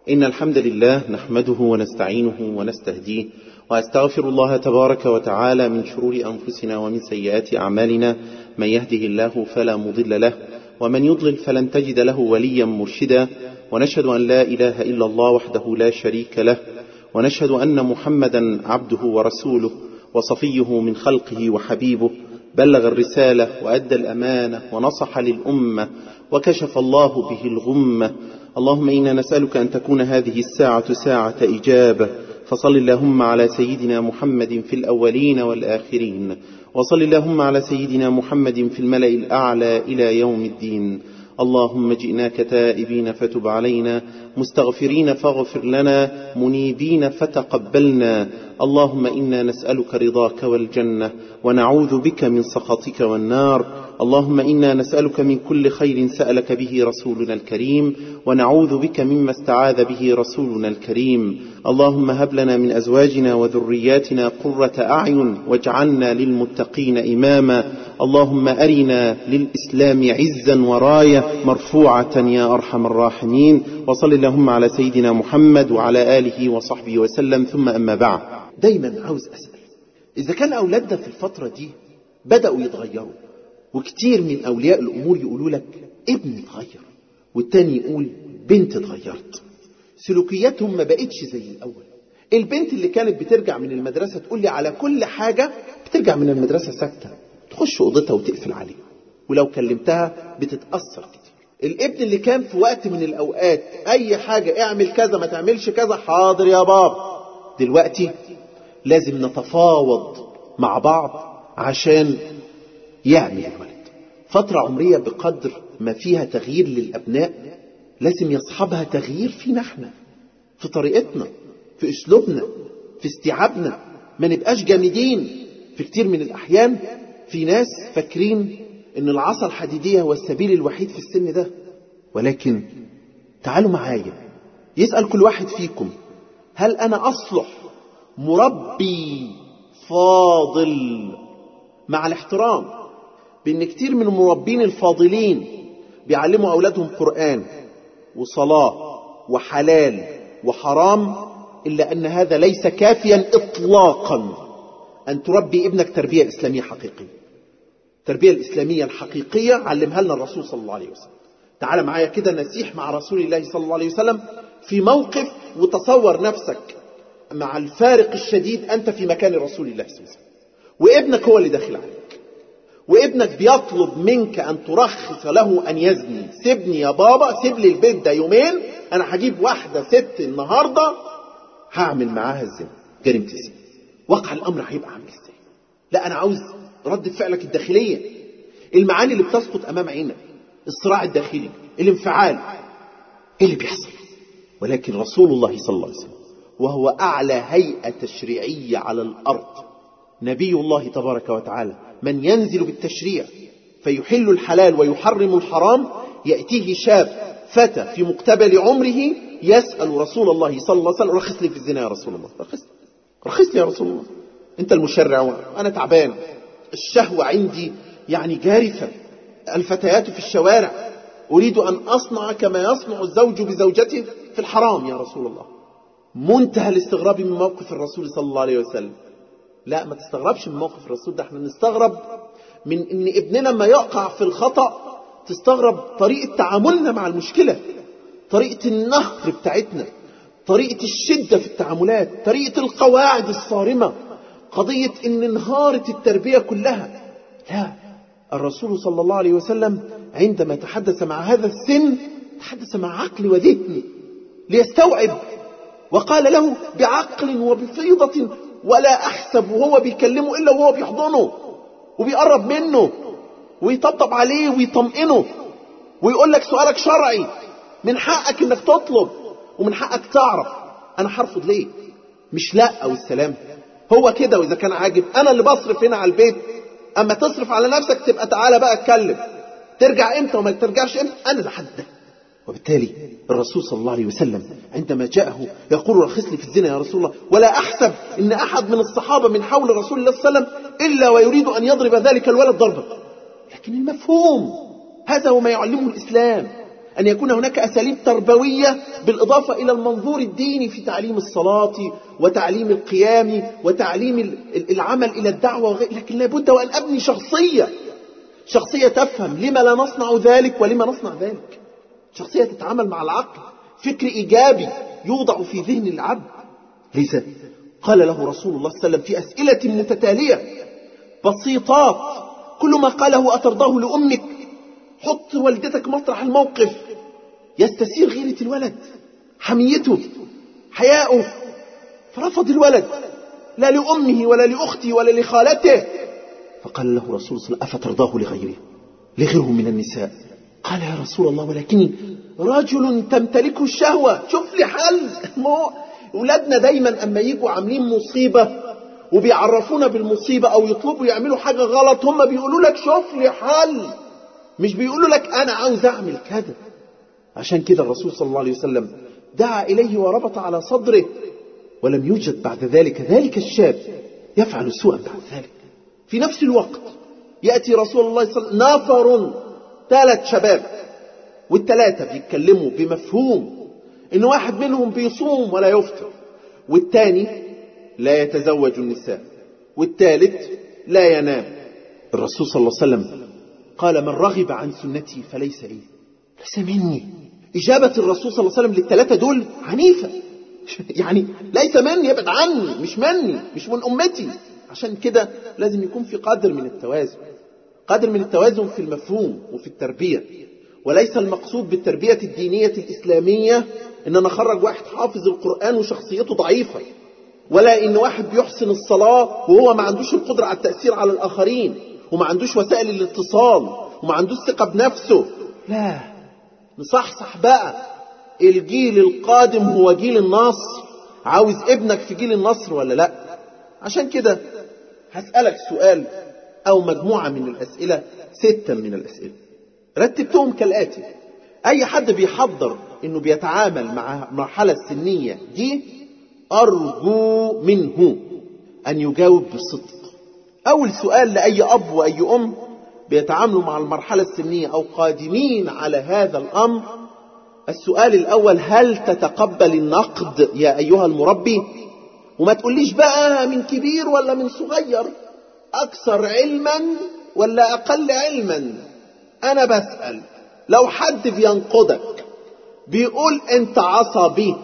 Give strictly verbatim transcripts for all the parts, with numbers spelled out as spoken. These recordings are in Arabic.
إن الحمد لله نحمده ونستعينه ونستهديه وأستغفر الله تبارك وتعالى من شرور أنفسنا ومن سيئات أعمالنا. من يهده الله فلا مضل له ومن يضلل فلن تجد له وليا مرشدا. ونشهد أن لا إله إلا الله وحده لا شريك له، ونشهد أن محمدا عبده ورسوله وصفيه من خلقه وحبيبه، بلغ الرسالة وأدى الأمانة ونصح للأمة وكشف الله به الغمة. اللهم إنا نسألك أن تكون هذه الساعة ساعة إجابة، فصل اللهم على سيدنا محمد في الأولين والآخرين، وصل اللهم على سيدنا محمد في الملأ الأعلى إلى يوم الدين. اللهم جئناك تائبين فتب علينا، مستغفرين فاغفر لنا، منيبين فتقبلنا. اللهم إنا نسألك رضاك والجنة ونعوذ بك من سخطك والنار. اللهم إنا نسألك من كل خير سألك به رسولنا الكريم، ونعوذ بك مما استعاذ به رسولنا الكريم. اللهم هب لنا من أزواجنا وذرياتنا قرة أعين واجعلنا للمتقين إماما. اللهم أرنا للإسلام عزا وراية مرفوعة يا أرحم الراحمين. وصل اللهم على سيدنا محمد وعلى آله وصحبه وسلم، ثم أما بعد. دايما عاوز أسأل، إذا كان أولادنا في الفترة دي بدأوا يتغيروا، وكتير من أولياء الأمور يقولوا لك ابني اتغير، والتاني يقول بنت اتغيرت، سلوكياتهم ما بقتش زي الأول. البنت اللي كانت بترجع من المدرسة تقول لي على كل حاجة، بترجع من المدرسة ساكتة، تخش أوضتها وتقفل عليها، ولو كلمتها بتتأثر كتير. الابن اللي كان في وقت من الأوقات أي حاجة اعمل كذا ما تعملش كذا، حاضر يا بابا، دلوقتي لازم نتفاوض مع بعض عشان يعمل الولد. فترة عمرية بقدر ما فيها تغيير للأبناء لازم يصحبها تغيير فينا احنا، في طريقتنا، في أسلوبنا، في استيعابنا. ما نبقاش جامدين. في كتير من الأحيان في ناس فاكرين ان العصا الحديدية هو السبيل الوحيد في السن ده، ولكن تعالوا معايا يسأل كل واحد فيكم، هل أنا أصلح مربي فاضل؟ مع الاحترام بأن كتير من المربين الفاضلين بيعلموا أولادهم قرآن وصلاة وحلال وحرام، إلا أن هذا ليس كافيا إطلاقا أن تربي ابنك تربية إسلامية حقيقية. التربية الإسلامية الحقيقية علمها لنا الرسول صلى الله عليه وسلم. تعال معايا كده نسيح مع رسول الله صلى الله عليه وسلم في موقف، وتصور نفسك مع الفارق الشديد أنت في مكان رسول الله صلى الله عليه وسلم، وابنك هو اللي داخل عليك، وابنك بيطلب منك أن ترخص له أن يزني. سيبني يا بابا، سيب لي البيت ده يومين، أنا هجيب واحدة ست النهاردة هعمل معاها الزنا، جريمة الزنا. وقع الأمر هيبقى عامل ازاي؟ لا، أنا عاوز ردة فعلك الداخلية، المعاني اللي بتسقط أمام عينك، الصراع الداخلي، الانفعال، ايه اللي بيحصل؟ ولكن رسول الله صلى الله عليه وسلم وهو أعلى هيئة تشريعية على الأرض، نبي الله تبارك وتعالى، من ينزل بالتشريع فيحل الحلال ويحرم الحرام، يأتيه شاب فتى في مقتبل عمره يسأل رسول الله صلى الله عليه وسلم، رخص لي في الزنا يا رسول الله، رخص لي رخص لي يا رسول الله، انت المشرع وانا تعبان، الشهوة عندي يعني جارفة، الفتيات في الشوارع، أريد أن أصنع كما يصنع الزوج بزوجته في الحرام يا رسول الله. منتهى الاستغراب من موقف الرسول صلى الله عليه وسلم. لا، ما تستغربش من موقف الرسول ده، احنا نستغرب من ان ابننا ما يقع في الخطأ، تستغرب طريقة تعاملنا مع المشكلة، طريقة النهر بتاعتنا، طريقة الشدة في التعاملات، طريقة القواعد الصارمة، قضية ان انهارت التربية كلها. لا، الرسول صلى الله عليه وسلم عندما تحدث مع هذا السن تحدث مع عقل وذهن ليستوعب، وقال له بعقل وبفيضة، ولا أحسب وهو بيكلمه إلا وهو بيحضنه وبيقرب منه ويطبطب عليه ويطمئنه ويقول لك سؤالك شرعي، من حقك انك تطلب ومن حقك تعرف انا هرفض ليه، مش لا او السلام. هو كده، واذا كان عاجب انا اللي بصرف هنا على البيت، اما تصرف على نفسك تبقى تعالى بقى اتكلم، ترجع امتى وما ترجعش امتى انا اللي حدد. وبالتالي الرسول صلى الله عليه وسلم عندما جاءه يقول رخص لي في الزنا يا رسول الله، ولا أحسب إن أحد من الصحابة من حول رسول الله صلى الله عليه وسلم إلا ويريد أن يضرب ذلك الولد ضربا، لكن المفهوم هذا هو ما يعلمه الإسلام. أن يكون هناك أساليب تربوية بالإضافة إلى المنظور الديني في تعليم الصلاة وتعليم القيام وتعليم العمل إلى الدعوة وغير. لكن لابد وأن أبني شخصية شخصية تفهم لما لا نصنع ذلك ولما نصنع ذلك، شخصية تتعامل مع العقل، فكر إيجابي يوضع في ذهن العبد. لذا قال له رسول الله صلى الله عليه وسلم في أسئلة متتالية بسيطات كل ما قاله أترضاه لأمك. حط والدتك مطرح الموقف، يستسير غيرة الولد، حميته، حياؤه، فرفض الولد لا لأمه ولا لأخته ولا لخالته. فقال له رسول الله صلى الله عليه وسلم أفترضاه لغيره لغيره من النساء؟ قال يا رسول الله ولكني رجل تمتلكه الشهوة. شوف لي حل. أولادنا دايما أما يجوا عاملين مصيبة وبيعرفونا بالمصيبة أو يطلبوا يعملوا حاجة غلط، هم بيقولوا لك شوف لي حل، مش بيقولوا لك أنا عاوز أعمل كذا. عشان كده الرسول صلى الله عليه وسلم دعا إليه وربط على صدره، ولم يوجد بعد ذلك ذلك الشاب يفعل سوءا بعد ذلك. في نفس الوقت يأتي رسول الله صلى الله عليه وسلم نفر ثلاث شباب، والثلاثة بيتكلموا بمفهوم إن واحد منهم بيصوم ولا يفطر، والثاني لا يتزوج النساء، والثالث لا ينام. الرسول صلى الله عليه وسلم قال من رغب عن سنتي فليس إيه ليس مني. إجابة الرسول صلى الله عليه وسلم للثلاثة دول عنيفة، يعني ليس مني، يبعد عني، مش مني، مش من أمتي. عشان كده لازم يكون في قدر من التوازن، قدر من التوازن في المفهوم وفي التربية. وليس المقصود بالتربية الدينية الإسلامية إن أنا أخرج واحد حافظ القرآن وشخصيته ضعيفة، ولا إن واحد بيحسن الصلاة وهو ما عندوش القدرة على التأثير على الآخرين، وما عندوش وسائل الاتصال، وما عندوش ثقة بنفسه. لا، نصحصح بقى. الجيل القادم هو جيل النصر. عاوز ابنك في جيل النصر ولا لا؟ عشان كده هسألك سؤال أو مجموعة من الأسئلة، ستة من الأسئلة رتبتهم كالآتي. أي حد بيحضر إنه بيتعامل مع مرحلة السنية دي أرجو منه أن يجاوب بصدق. أول سؤال لأي أب وأي أم بيتعاملوا مع المرحلة السنية أو قادمين على هذا الأمر، السؤال الأول: هل تتقبل النقد يا أيها المربي؟ وما تقوليش بقى من كبير ولا من صغير، أكثر علما ولا أقل علما. أنا بسأل، لو حد بينقدك بيقول أنت عصبي،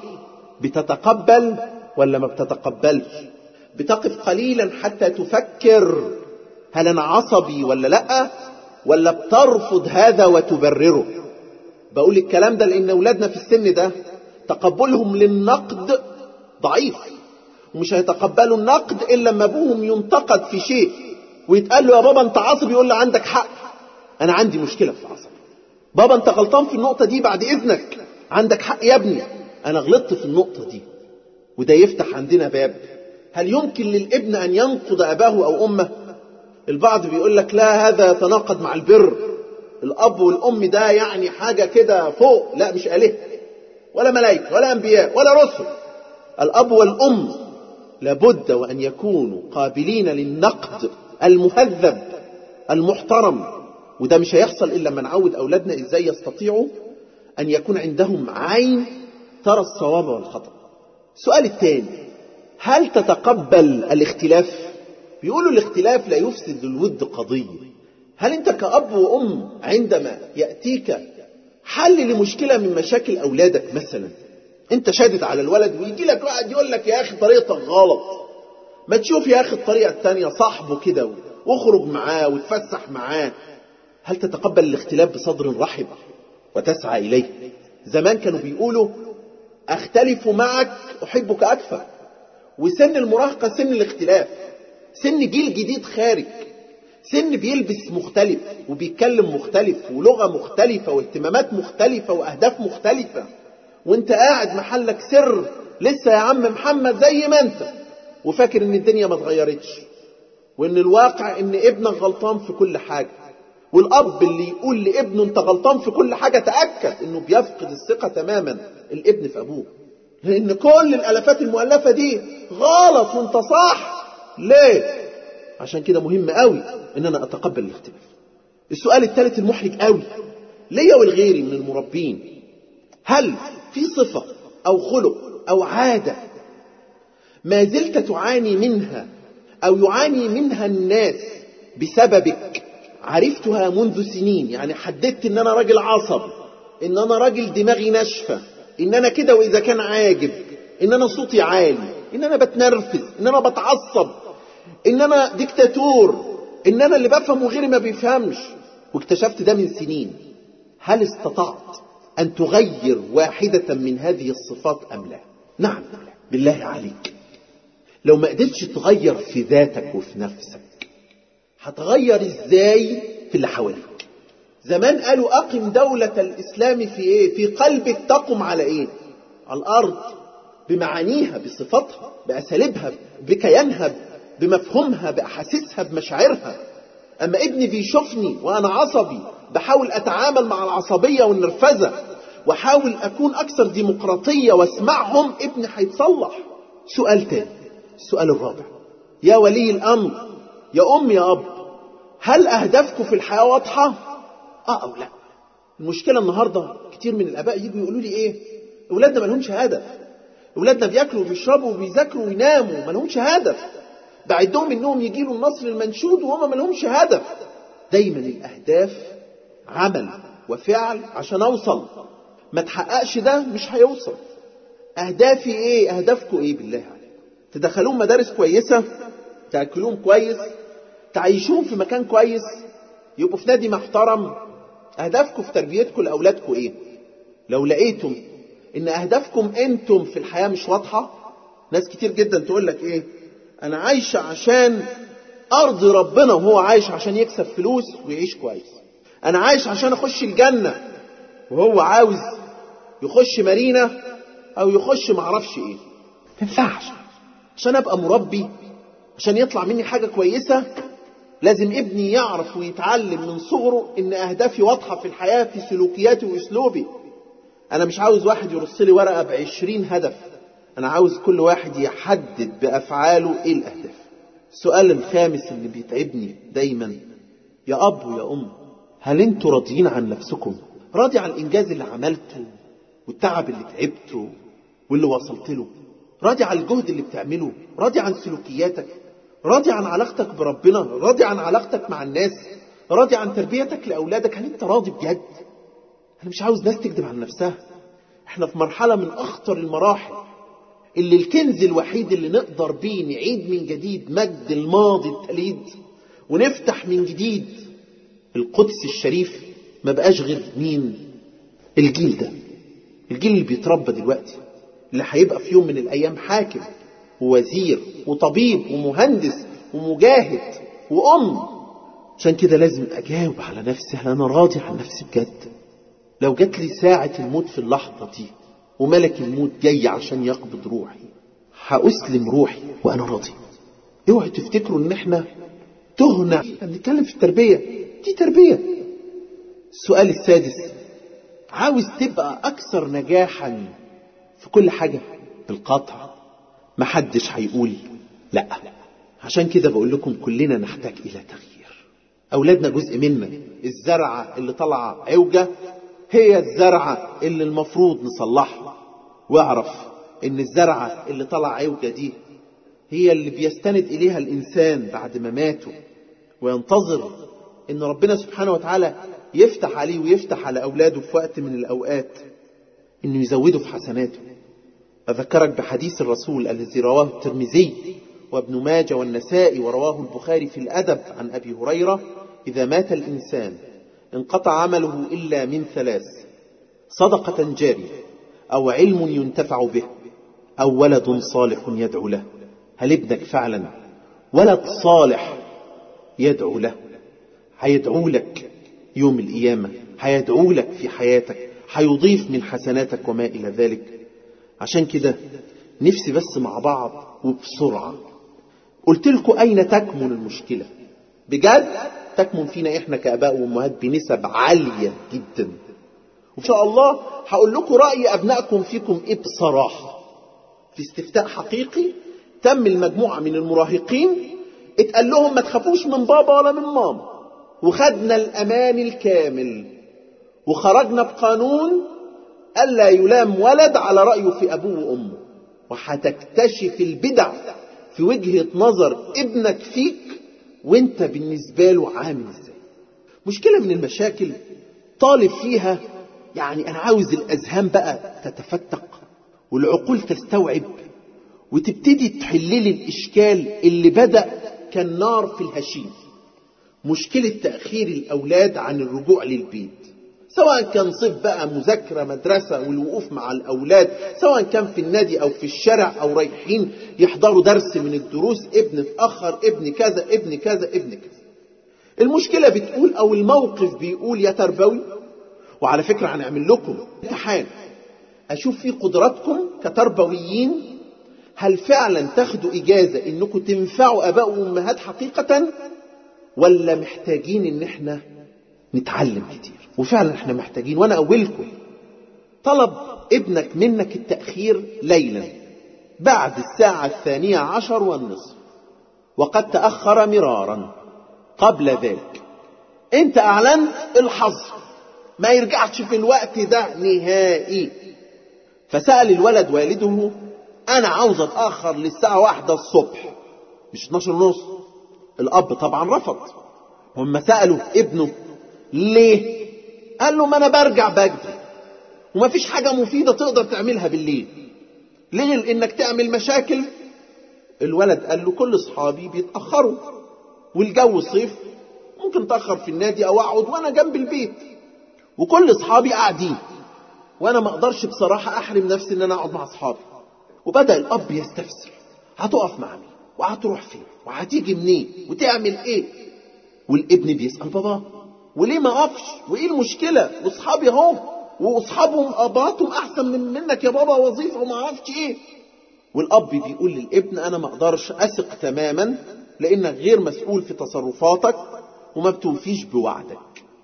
بتتقبل ولا ما بتتقبلش؟ بتقف قليلا حتى تفكر هل أنا عصبي ولا لأ، ولا بترفض هذا وتبرره؟ بقول الكلام ده لأن أولادنا في السن ده تقبلهم للنقد ضعيف، ومش هيتقبلوا النقد إلا لما أبوهم ينتقد في شيء ويتقال له يا بابا أنت عصبي، يقول له عندك حق، أنا عندي مشكلة في العصب. بابا أنت غلطان في النقطة دي، بعد إذنك عندك حق يا ابني، أنا غلطت في النقطة دي. وده يفتح عندنا باب: هل يمكن للابن أن ينقض أباه أو أمه؟ البعض بيقول لك لا، هذا يتناقض مع البر، الأب والأم ده يعني حاجة كده فوق. لا، مش آلهة ولا ملائكة ولا أنبياء ولا رسل. الأب والأم لابد وأن يكونوا قابلين للنقد المهذب المحترم، وده مش هيحصل إلا لما نعود أولادنا إزاي يستطيعوا أن يكون عندهم عين ترى الصواب والخطأ. السؤال الثاني: هل تتقبل الاختلاف؟ بيقولوا الاختلاف لا يفسد للود قضية. هل أنت كأب وأم عندما يأتيك حل لمشكلة من مشاكل أولادك، مثلا أنت شادد على الولد ويجي لك واحد يقول لك يا أخي طريقتك غلط، ما تشوف يا أخي الطريقة التانية، صاحبه كده واخرج معاه وتفسح معاه، هل تتقبل الاختلاف بصدر رحب وتسعى إليه؟ زمان كانوا بيقولوا أختلف معك أحبك أكثر. وسن المراهقة سن الاختلاف، سن جيل جديد خارج، سن بيلبس مختلف وبيتكلم مختلف ولغة مختلفة واهتمامات مختلفة وأهداف مختلفة، وانت قاعد محلك سر لسه يا عم محمد زي ما انت، وفاكر ان الدنيا ما اتغيرتش، وان الواقع ان ابنك غلطان في كل حاجة. والأب اللي يقول لابنه انت غلطان في كل حاجة، تأكد انه بيفقد الثقة تماما الابن في أبوه، لأن كل الألفات المؤلفة دي غلط وانت صح. ليه؟ عشان كده مهم قوي ان انا اتقبل الاختلاف. السؤال الثالث المحرج قوي: ليا والغيري من المربين، هل في صفة أو خلق أو عادة ما زلت تعاني منها أو يعاني منها الناس بسببك عرفتها منذ سنين؟ يعني حددت إن أنا راجل عصب، إن أنا راجل دماغي ناشفة، إن أنا كده وإذا كان عاجب، إن أنا صوتي عالي، إن أنا بتنرفز، إن أنا بتعصب، إن أنا ديكتاتور، إن أنا اللي بفهم وغيري ما بيفهمش، واكتشفت ده من سنين. هل استطعت أن تغير واحدة من هذه الصفات أم لا؟ نعم. بالله عليك، لو ما قدرتش تغير في ذاتك وفي نفسك، هتغير إزاي في اللي حواليك؟ زمان قالوا أقم دولة الإسلام في إيه؟ في قلبك. تقم على إيه؟ على الأرض، بمعانيها، بصفاتها، بأساليبها، بكيانها، بمفهومها، بأحاسيسها، بمشاعرها. أما ابني بيشوفني وأنا عصبي بحاول أتعامل مع العصبية والنرفزة وحاول أكون أكثر ديمقراطية واسمعهم، ابني هيتصلح. سؤال تاني، السؤال الرابع، يا ولي الأمر، يا أم، يا أب، هل أهدافكم في الحياة واضحة؟ آه أو لا؟ المشكلة النهاردة كتير من الآباء يجوا يقولوا لي إيه؟ أولادنا ما لهمش هدف، أولادنا بياكلوا وبيشربوا وبيذاكروا ويناموا، ما لهمش هدف، بعدهم إنهم يجيلوا النصر المنشود وهم ما لهمش هدف. دايما الأهداف عمل وفعل عشان أوصل، ما تحققش ده مش هيوصل. أهدافي إيه؟ أهدافكم إيه بالله عليكم؟ تدخلون مدارس كويسة، تأكلون كويس، تعيشون في مكان كويس، يبقوا في نادي محترم. أهدافكم في تربيتكم لأولادكم إيه؟ لو لقيتم إن أهدافكم أنتم في الحياة مش واضحة، ناس كتير جدا تقول لك إيه؟ أنا عايشة عشان أرضي ربنا، وهو عايش عشان يكسب فلوس ويعيش كويس. أنا عايش عشان أخش الجنة، وهو عاوز يخش مارينا أو يخش معرفش إيه. ما ينفعش. عشان أبقى مربي، عشان يطلع مني حاجة كويسة، لازم ابني يعرف ويتعلم من صغره إن أهدافي واضحة في الحياة، في سلوكياتي وأسلوبي. أنا مش عاوز واحد يرص لي ورقة بعشرين هدف، أنا عاوز كل واحد يحدد بأفعاله إيه الأهداف. السؤال الخامس اللي بيتعبني دايما، يا أب ويا أم، هل أنتوا راضيين عن نفسكم؟ راضي عن الإنجاز اللي عملته والتعب اللي تعبته واللي وصلت له؟ راضي عن الجهد اللي بتعمله؟ راضي عن سلوكياتك؟ راضي عن علاقتك بربنا؟ راضي عن علاقتك مع الناس؟ راضي عن تربيتك لأولادك؟ هل أنت راضي بجد؟ أنا مش عاوز ناس تكذب عن نفسها. احنا في مرحلة من أخطر المراحل، اللي الكنز الوحيد اللي نقدر بيه نعيد من جديد مجد الماضي التليد ونفتح من جديد القدس الشريف، ما بقاش غير مين؟ الجيل ده، الجيل اللي بيتربى دلوقتي، اللي هيبقى في يوم من الأيام حاكم ووزير وطبيب ومهندس ومجاهد وأم. عشان كده لازم أجاوب على نفسي، هل أنا راضي عن نفسي بجد؟ لو جات لي ساعة الموت في اللحظة دي وملك الموت جاي عشان يقبض روحي، هأسلم روحي وأنا راضي؟ اوعوا تفتكروا ان احنا تهنا، احنا بنتكلم في التربية، دي تربية. السؤال السادس، عاوز تبقى أكثر نجاحا في كل حاجة؟ بالقطع محدش هيقول لا. عشان كده بقول لكم كلنا نحتاج إلى تغيير. أولادنا جزء منا، الزرعة اللي طلع عوجة هي الزرعة اللي المفروض نصلحها. واعرف ان الزرعة اللي طلع عوجة دي هي اللي بيستند إليها الإنسان بعد ما ماتوا، وينتظر ان ربنا سبحانه وتعالى يفتح عليه ويفتح على أولاده في وقت من الأوقات انه يزوده في حسناته. أذكرك بحديث الرسول الذي رواه الترمذي وابن ماجه والنسائي ورواه البخاري في الأدب عن أبي هريرة: إذا مات الإنسان انقطع عمله إلا من ثلاث: صدقة جارية، أو علم ينتفع به، أو ولد صالح يدعو له. هل ابنك فعلا ولد صالح يدعو له؟ هيدعو لك يوم القيامة، هيدعو لك في حياتك، هيضيف من حسناتك وما إلى ذلك. عشان كده نفسي بس مع بعض وبسرعة، قلت لكم أين تكمن المشكلة بجد؟ تكمن فينا إحنا كأباء وأمهات بنسب عالية جدا. وإن شاء الله هقول لكم رأي أبنائكم فيكم إيه بصراحة. في استفتاء حقيقي تم المجموعة من المراهقين، اتقال لهم ما تخافوش من بابا ولا من ماما، وخدنا الأمان الكامل، وخرجنا بقانون ألا يلام ولد على رأيه في أبوه وأمه، وهتكتشف البدع في وجهة نظر ابنك فيك وانت بالنسبة له عامل ازاي. مشكلة من المشاكل طالب فيها، يعني أنا عاوز الأذهان بقى تتفتق والعقول تستوعب وتبتدي تحلل الإشكال اللي بدأ كالنار في الهشيم. مشكلة تأخير الأولاد عن الرجوع للبيت، سواء كان صيف بقى، مذاكرة، مدرسة، والوقوف مع الأولاد، سواء كان في النادي أو في الشارع أو رايحين يحضروا درس من الدروس، ابن اتأخر، ابن كذا ابن كذا ابن كذا. المشكلة بتقول أو الموقف بيقول يا تربوي، وعلى فكرة هنعمل لكم امتحان أشوف فيه قدراتكم كتربويين، هل فعلا تاخدوا إجازة إنكم تنفعوا أباء وأمهات حقيقة، ولا محتاجين إن احنا نتعلم كتير. وفعلا احنا محتاجين. وانا اولكم طلب ابنك منك التأخير ليلا بعد الساعة الثانية عشر والنصف، وقد تأخر مرارا قبل ذلك. انت اعلنت الحظر، ما يرجعش في الوقت ده نهائي. فسأل الولد والده انا عاوز اتأخر للساعة واحدة الصبح مش اتناشر ونص. الاب طبعا رفض. هم سألوا ابنه ليه؟ قال له ما انا برجع بدري وما فيش حاجة مفيدة تقدر تعملها بالليل. ليه؟ لانك تعمل مشاكل. الولد قال له كل اصحابي بيتأخروا والجو صيف، ممكن تأخر في النادي او اقعد وانا جنب البيت، وكل اصحابي قاعدين وانا ما اقدرش بصراحة احرم نفسي ان انا اقعد مع اصحابي. وبدأ الاب يستفسر هتقف مع مين وهتروح فين وهتيجي منين وتعمل ايه. والابن بيسأل بابا وليه ما اقفش وايه المشكلة، واصحابي اهو واصحابهم اباتهم احسن من منك يا بابا، وظيفة وما اعرفش ايه. والاب بيقول للابن انا ما اقدرش اثق تماما لانك غير مسؤول في تصرفاتك وما بتوفيش بوعدك،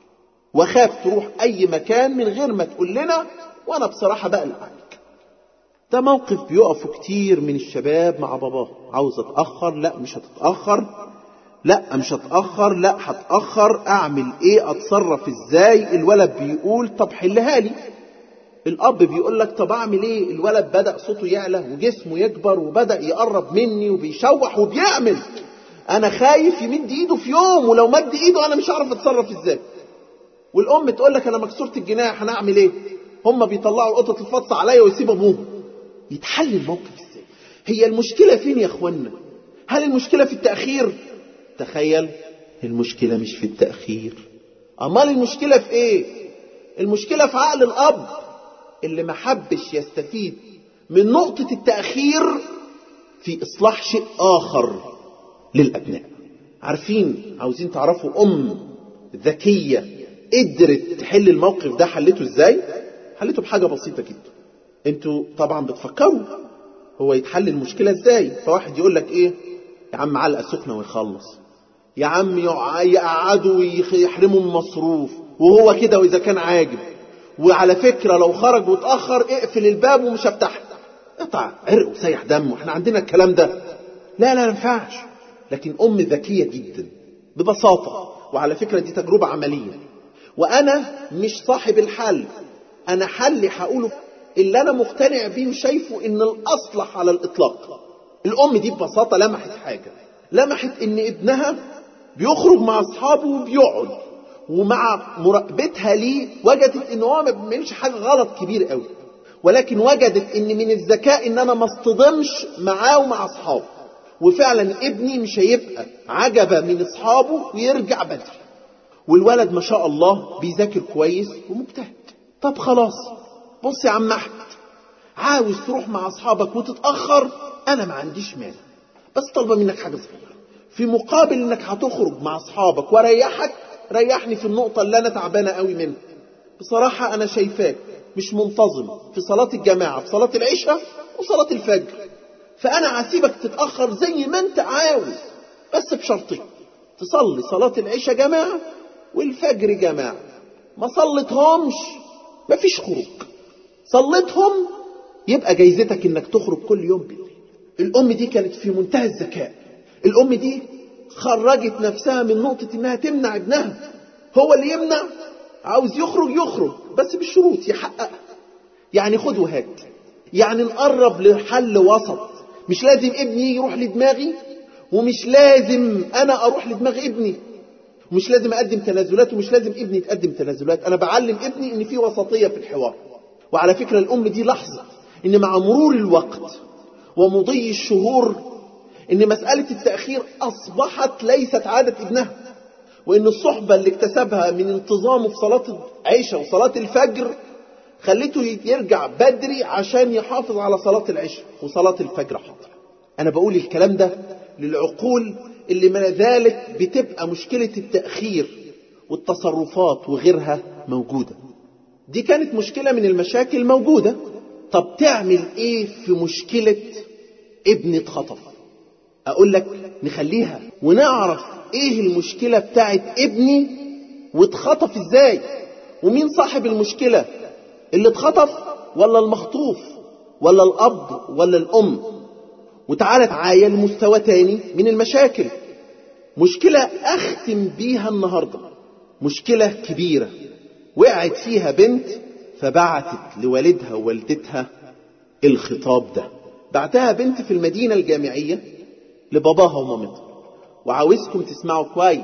وخاف تروح اي مكان من غير ما تقول لنا، وانا بصراحة بقلق عليك. ده موقف بيقفوا كتير من الشباب مع باباه. عاوز اتأخر، لا مش هتتأخر، لا مش هتأخر، لا هتأخر، اعمل ايه، اتصرف ازاي. الولد بيقول طب حلها لي. الاب بيقول لك طب اعمل ايه. الولد بدأ صوته يعلى وجسمه يكبر وبدأ يقرب مني وبيشوح وبيعمل. انا خايف يمد ايده في يوم، ولو مد ايده انا مش عارف اتصرف ازاي. والام تقول لك انا مكسورة الجناح هنعمل ايه. هم بيطلعوا قطة الفطس عليا ويسيبوا ابوهم. يتحل الموقف ازاي؟ هي المشكلة فين يا اخوانا؟ هل المشكلة في التأخير؟ تخيل، المشكلة مش في التأخير. امال المشكلة في ايه؟ المشكلة في عقل الاب اللي ما حبش يستفيد من نقطة التأخير في اصلاح شيء اخر للابناء. عارفين، عاوزين تعرفوا ام ذكية قدرت تحل الموقف ده حلته ازاي؟ حلته بحاجة بسيطة جدا. انتوا طبعا بتفكروا هو يتحل المشكلة ازاي. فواحد يقول لك ايه، يا عم علقة سخنة ويخلص، يا عم يقعدوا ويحرموا من مصروف وهو كده، واذا كان عاجب، وعلى فكرة لو خرج واتأخر اقفل الباب ومش هفتح، قطع عرق وسيح دم، واحنا عندنا الكلام ده. لا لا ما ينفعش. لكن ام ذكية جدا ببساطة، وعلى فكرة دي تجربة عملية، وانا مش صاحب الحل، انا حلي هقوله اللي انا مقتنع بيه وشايفه ان الاصلح على الاطلاق. الام دي ببساطة لمحت حاجة، لمحت ان ابنها بيخرج مع اصحابه وبيقعد، ومع مراقبتها ليه وجدت ان هو ما بيعملش حاجة غلط كبير قوي، ولكن وجدت ان من الذكاء ان انا ما اصطدمش معاه ومع اصحابه. وفعلا ابني مش هيبقى عجبة من اصحابه ويرجع بدري. والولد ما شاء الله بيذاكر كويس ومجتهد. طب خلاص، بص يا عم احمد، عاوز تروح مع اصحابك وتتأخر، انا ما عنديش مانع، بس طالبه منك حاجة صغيرة في مقابل انك هتخرج مع اصحابك وريحك. ريحني في النقطة اللي انا تعبانة قوي منها. بصراحة انا شايفاك مش منتظم في صلاة الجماعة، في صلاة العشاء وصلاة الفجر، فانا هسيبك تتأخر زي ما انت عاوز، بس بشرطين: تصلي صلاة العشاء جماعة والفجر جماعة. ما صليتهمش مفيش خروج، صليتهم يبقى جايزتك انك تخرج كل يوم بالليل. الام دي كانت في منتهى الذكاء. الام دي خرجت نفسها من نقطة انها تمنع ابنها، هو اللي يمنع عاوز يخرج يخرج بس بالشروط يحقق. يعني خد وهات، يعني نقرب لحل وسط. مش لازم ابني يروح لدماغي، ومش لازم انا اروح لدماغ ابني، ومش لازم اقدم تنازلات، ومش لازم ابني يتقدم تنازلات. انا بعلم ابني ان في وسطية في الحوار. وعلى فكرة الام دي لحظة ان مع مرور الوقت ومضي الشهور ان مسألة التأخير اصبحت ليست عادة ابنها، وان الصحبة اللي اكتسبها من انتظامه في صلاة العشاء وصلاة الفجر خلته يرجع بدري عشان يحافظ على صلاة العشاء وصلاة الفجر حاضر. انا بقول الكلام ده للعقول اللي من ذلك بتبقى مشكلة التأخير والتصرفات وغيرها موجودة. دي كانت مشكلة من المشاكل موجودة. طب تعمل ايه في مشكلة ابن اتخطف؟ اقول لك نخليها ونعرف ايه المشكلة بتاعت ابني واتخطف ازاي، ومين صاحب المشكلة، اللي اتخطف ولا المخطوف ولا الاب ولا الام. وتعالى تعايا لمستوى تاني من المشاكل، مشكلة اختم بيها النهاردة، مشكلة كبيرة وقعت فيها بنت فبعتت لوالدها ووالدتها الخطاب ده. بعتها بنت في المدينة الجامعية لباباها ومامتها، وعاوزكم تسمعوا كويس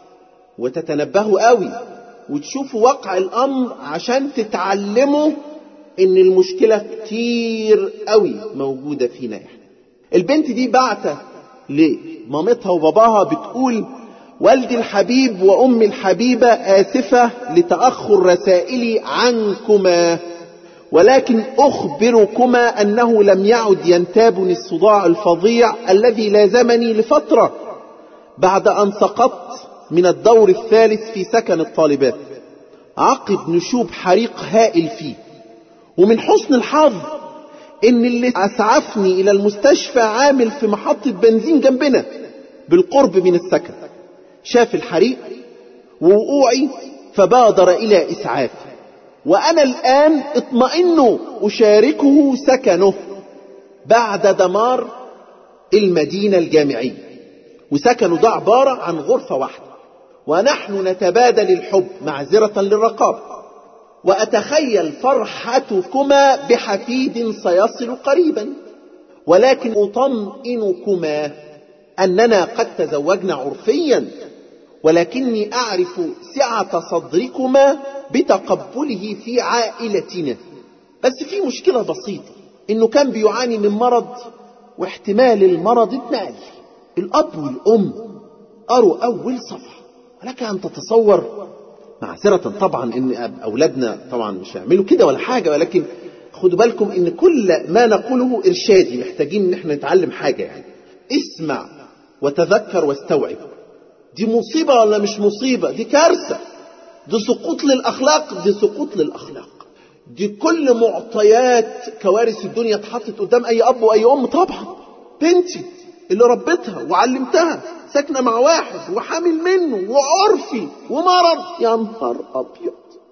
وتتنبهوا قوي وتشوفوا واقع الامر عشان تتعلموا ان المشكلة كتير قوي موجودة فينا احنا. البنت دي بعتة لمامتها وباباها بتقول: والدي الحبيب وامي الحبيبة آسفة لتأخر رسائلي عنكما، ولكن أخبركما أنه لم يعد ينتابني الصداع الفظيع الذي لازمني لفترة بعد أن سقطت من الدور الثالث في سكن الطالبات عقب نشوب حريق هائل فيه. ومن حسن الحظ إن اللي أسعفني إلى المستشفى عامل في محطة بنزين جنبنا بالقرب من السكن، شاف الحريق ووقوعي فبادر إلى إسعافي، وأنا الآن اطمئن أشاركه سكنه بعد دمار المدينة الجامعية. وسكنه ده عبارة عن غرفة واحدة، ونحن نتبادل الحب معذرة للرقابة، وأتخيل فرحتكما بحفيد سيصل قريبا، ولكن أطمئنكما أننا قد تزوجنا عرفيا، ولكني أعرف سعة صدركما بتقبله في عائلتنا. بس في مشكلة بسيطة، إنه كان بيعاني من مرض واحتمال المرض اتنقل. الأب والأم قروا أول صفحة، ولك أن تتصور معذرة طبعا إن أولادنا طبعا مش هيعملوا كده ولا حاجة، ولكن خدوا بالكم إن كل ما نقوله إرشادي، محتاجين إن احنا نتعلم حاجة. يعني اسمع وتذكر واستوعب. دي مصيبة ولا مش مصيبة؟ دي كارثة، دي سقوط للأخلاق، دي سقوط للأخلاق. دي كل معطيات كوارث الدنيا اتحطت قدام أي أب وأي أم. طبعا بنتي اللي ربتها وعلمتها ساكنة مع واحد وحامل منه وعرفي ومرض، يا نهار أبيض.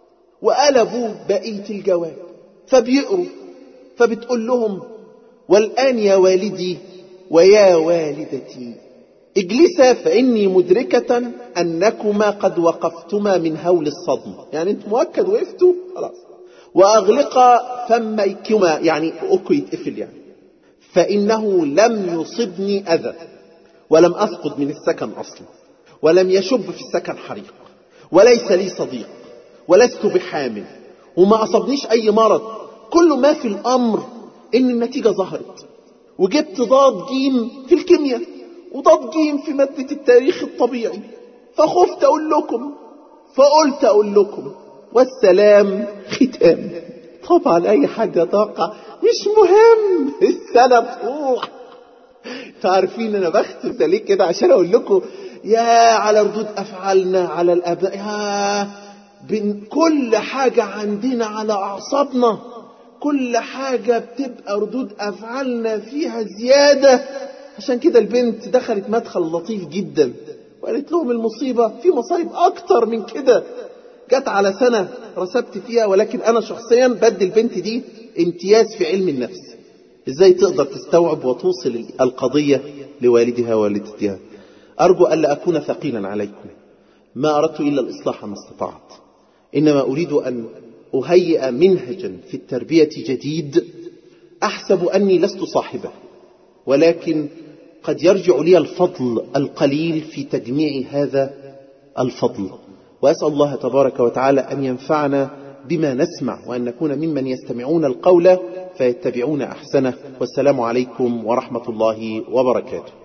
وقلبوا بقية الجواب فبيقروا، فبتقول لهم: والآن يا والدي ويا والدتي اجلسا فإني مدركة أنكما قد وقفتما من هول الصدمة. يعني انت مؤكد وقفتوا خلاص. وأغلقا فميكما، يعني أكو يتقفل، يعني فإنه لم يصبني أذى، ولم أسقط من السكن أصلا، ولم يشب في السكن حريق، وليس لي صديق، ولست بحامل، وما أصبنيش أي مرض. كل ما في الأمر إن النتيجة ظهرت، وجبت ضاد جيم في الكيمياء وضاد جيم في مادة التاريخ الطبيعي، فخفت أقول لكم فقلت أقول لكم، والسلام ختام. طبعا أي حد يتوقع مش مهم السنة تروح. تعرفين أنا بختم ده ليه كده؟ عشان أقول لكم يا على ردود أفعالنا على الأبناء، يا بن كل حاجة عندنا على أعصابنا، كل حاجة بتبقى ردود أفعالنا فيها زيادة. عشان كده البنت دخلت مدخل لطيف جدا وقالت لهم: المصيبة في مصايب أكتر من كده. جت على سنة رسبت فيها، ولكن أنا شخصيا بدي البنت دي امتياز في علم النفس، إزاي تقدر تستوعب وتوصل القضية لوالدها ووالدتها. أرجو ألا أكون ثقيلا عليكم، ما أردت إلا الإصلاح ما استطعت. إنما أريد أن أهيئ منهجا في التربية جديد أحسب أني لست صاحبه، ولكن قد يرجع لي الفضل القليل في تجميع هذا الفضل. وأسأل الله تبارك وتعالى أن ينفعنا بما نسمع، وأن نكون ممن يستمعون القول فيتبعون أحسنه. والسلام عليكم ورحمة الله وبركاته.